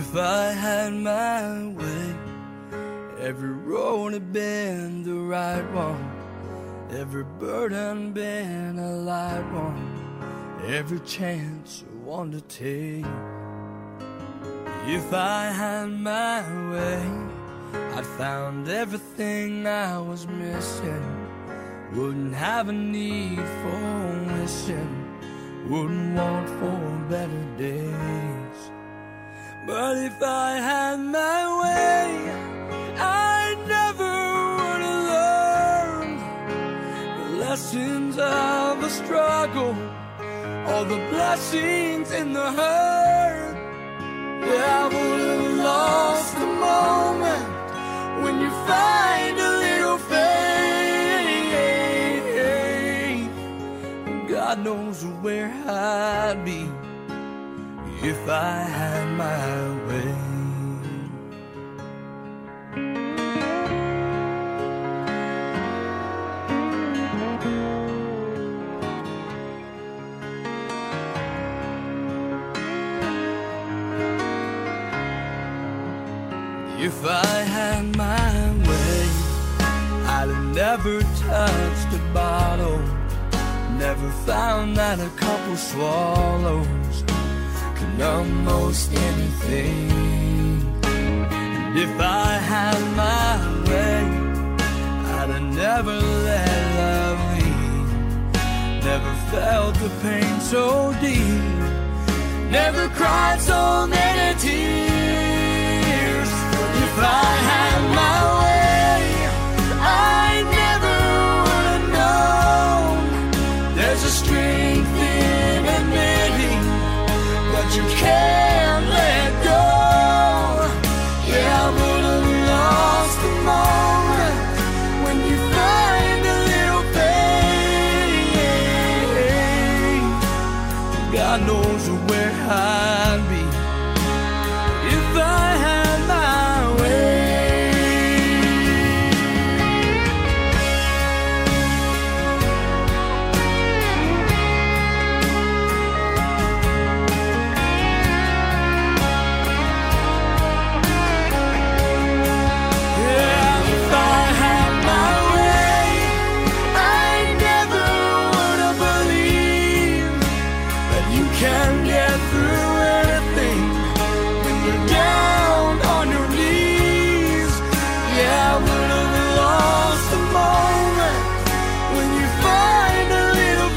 If I had my way, every road had been the right one, every burden been a light one, every chance one to take. If I had my way, I'd found everything I was missing, wouldn't have a need for wishing, wouldn't want for better days. But if I had my way, I never would have learned the lessons of a struggle, all the blessings in the hurt. Yeah, I would have lost the moment when you find a little faith. God knows where I'd be if I had my way. If I had my way, I'd have never touched a bottle, never found that a couple swallows could numb most anything. And if I had my way, I'd have never let love lead, never felt the pain so deep, never cried so many tears. If I had my way, I never would have known there's a strength in admitting that you can't let go. Yeah, I would have lost the moment when you find a little pain. God knows where I'd be if I had my way. Can't get through anything when you're down on your knees. Yeah, I would have lost the moment when you find a little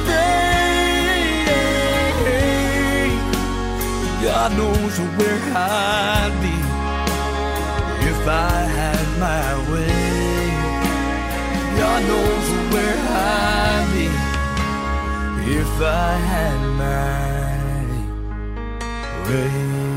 faith. God knows where I'd be if I had my way. God knows where I'd be if I had my way.